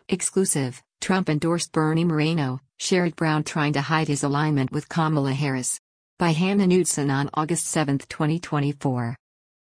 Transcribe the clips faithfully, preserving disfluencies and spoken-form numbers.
Exclusive, Trump endorsed Bernie Moreno, Sherrod Brown trying to hide his alignment with Kamala Harris. By Hannah Knudsen on August seventh, twenty twenty-four.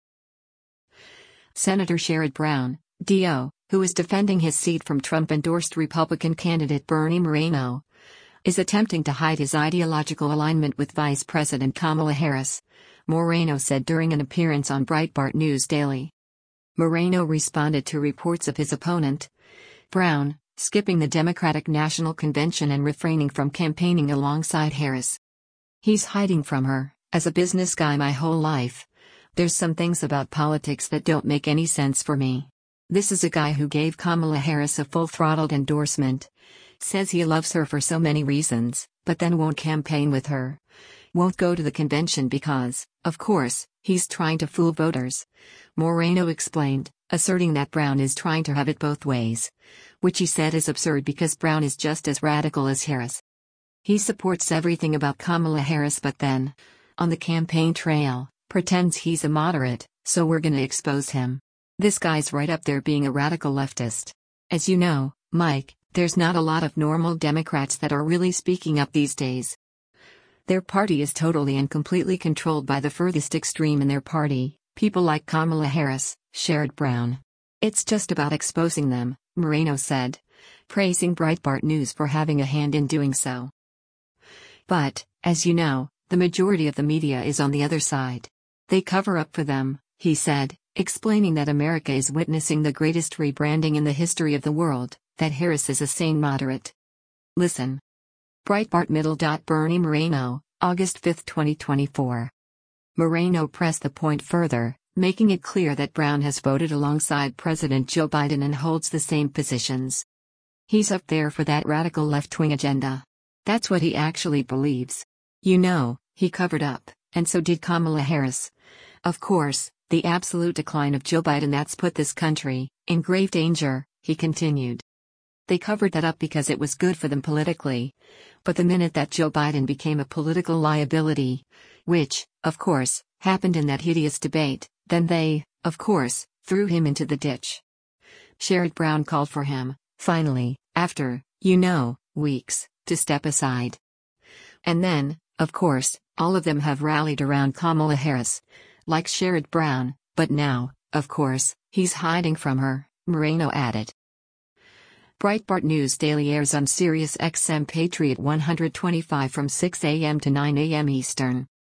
Senator Sherrod Brown, D O, who is defending his seat from Trump-endorsed Republican candidate Bernie Moreno, is attempting to hide his ideological alignment with Vice President Kamala Harris, Moreno said during an appearance on Breitbart News Daily. Moreno responded to reports of his opponent, Brown, skipping the Democratic National Convention and refraining from campaigning alongside Harris. "He's hiding from her. As a business guy my whole life, there's some things about politics that don't make any sense for me. This is a guy who gave Kamala Harris a full-throttled endorsement, says he loves her for so many reasons, but then won't campaign with her. Won't go to the convention because, of course, he's trying to fool voters," Moreno explained, asserting that Brown is trying to have it both ways, which he said is absurd because Brown is just as radical as Harris. He supports everything about Kamala Harris but then, on the campaign trail, pretends he's a moderate, so we're gonna expose him. This guy's right up there being a radical leftist. As you know, Mike, there's not a lot of normal Democrats that are really speaking up these days. Their party is totally and completely controlled by the furthest extreme in their party, people like Kamala Harris, Sherrod Brown. It's just about exposing them, Moreno said, praising Breitbart News for having a hand in doing so. But, as you know, the majority of the media is on the other side. They cover up for them, he said, explaining that America is witnessing the greatest rebranding in the history of the world, that Harris is a sane moderate. Listen. Breitbart Middle. Bernie Moreno, August fifth, twenty twenty-four. Moreno pressed the point further, making it clear that Brown has voted alongside President Joe Biden and holds the same positions. He's up there for that radical left-wing agenda. That's what he actually believes. You know, he covered up, and so did Kamala Harris. Of course, the absolute decline of Joe Biden that's put this country in grave danger, he continued. They covered that up because it was good for them politically. But the minute that Joe Biden became a political liability, which, of course, happened in that hideous debate, then they, of course, threw him into the ditch. Sherrod Brown called for him, finally, after, you know, weeks, to step aside. And then, of course, all of them have rallied around Kamala Harris, like Sherrod Brown, but now, of course, he's hiding from her, Moreno added. Breitbart News Daily airs on Sirius X M Patriot one twenty-five from six a m to nine a m Eastern.